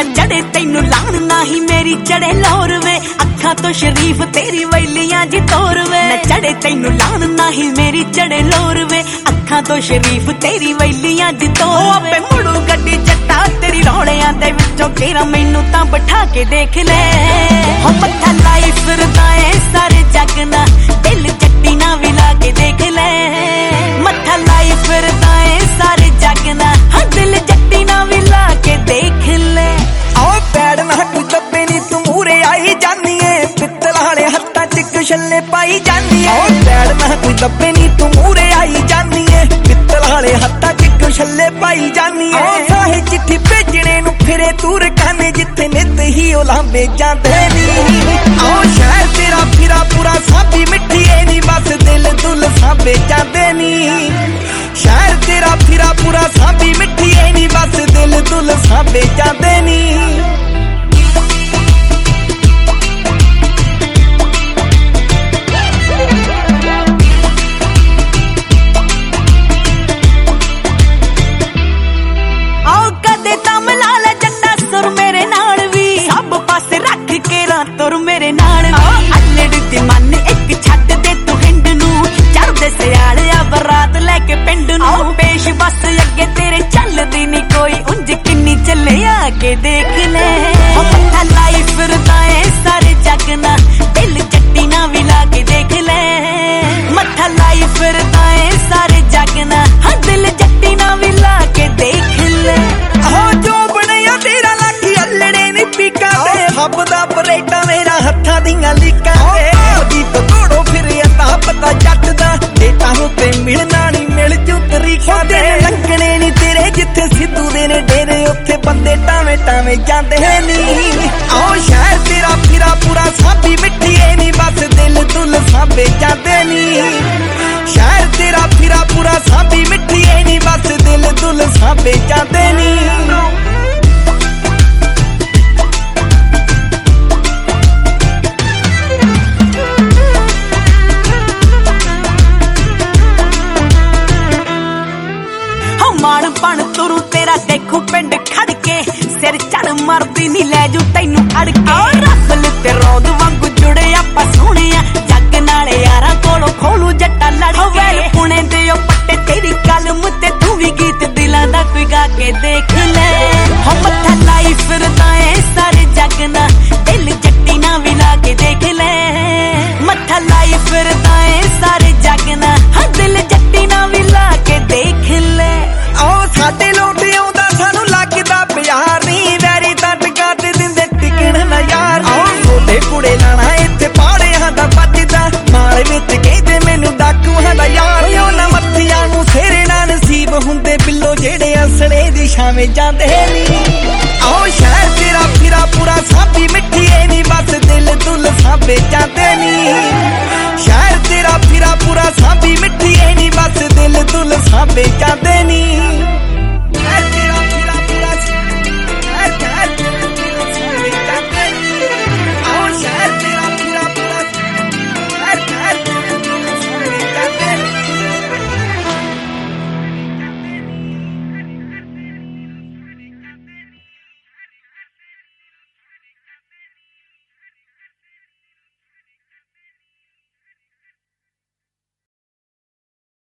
चढ़े तैनू लाण नाही मेरी चढ़े लोर वे अखा तो शरीफ तेरी वैलियां जी तोर वे न चढ़े तैनू लाण नाही मेरी चढ़े लोर वे अखा तो शरीफ तेरी वैलियां जी तोर आपे मुड़ू गड्डी जट्टा तेरी रौलियां दे विचों केरा मैनू तां बिठा के देख ले हो मत्था लाई फिरदा ए सारे जग ना दिल जट्टी ना भी ला के देख ले मत्था लाई फिरदा ए सारे जग ना दिल जट्टी ना भी ला के देख ले आओ पैड़ ना कोई दबे नी तू मूरे आई जानी है पित्तल वाले हत्था च कुशले पाई जानी है पैड़ ना कोई दबे नी तू मूरे आई जानी है पित्तल वाले हत्था च कुशले पाई जानी है साहे चिट्ठी भेजने नु फिरे तूर काने जिथे नित ही ओलांबे जांदे नी आओ शहर तेरा फिरा पूरा साबी मिठी ए नी बस दिल दुल साबे जांदे नी शहर तेरा फिरा पूरा साबी मिठी ए नी बस दिल दुल साबे जांदे नी तुर मेरे नाल अल्लड़ दी मन एक छड्ड दे तू हिंड नू चढ़दे सियाल आ बरात लेके पिंड नू पेश बस अगे तेरे चलदी नी कोई उंज किन्नी चले आके देख ले मत्था लाई फिरदा ए सारे जग ना दिल जट्टी ना भी ला के देख ले मत्था लाई फिरदा ए सारे जग ना दिल जट्टी ना भी ला के देख ले जो बनया तेरा लाखी अल्लड़े नी पीका हब दा परेटा मेरा हत्था दियां लीकां ते तो तोड़ो फिर अता पता जट दा डेटा हूं ते मिलना नी मिल जू तरीका ते लगने नी तेरे जिथे सिद्धू दे ने डेरे उत्थे बंदे टावे टावे जांदे नी आओ शहर तेरा फिरा पूरा साबी मिठी ए नी बस दिल दुल साबे जांदे नी शहर तेरा फिरा पूरा साबी मिठी ए नी बस दिल दुल साबे जांदे नी बन तुरू तेरा देखू पिंड खड़ के सिर चढ़ मरदी नी ले जू तैनू अड़ के रसल ते रोद वांगू जुड़े आपां सोहणिया जग नाले यारां कोलों खोलू जट्टा लड़ के पुणे दे ओ पट्टे तेरी कलम ते तू भी गीत दिलां दा कोई गा के देख ले हो मत्था लाई फिरदा ए सारे जग ना दिल जट्टी ना भी ला के देख ले मत्था लाई फिरदा ए सारे जग ना दिल जट्टी ना भी ला के देख ले साडे लोटे आउंदा सानू लगदा प्यार नी वैरी तट कट दिंदे टिकण ना यार छोटे कुड़े लाना इत्थे पाड़ियां दा बजदा माल विच कहंदे मैनू डाकूआं दा यार ना मत्थियां नू सेरे ना नसीब हुंदे बिल्लो जेड़े असड़े दी छावें जांदे नी आओ शहर तेरा फिरा पूरा साबी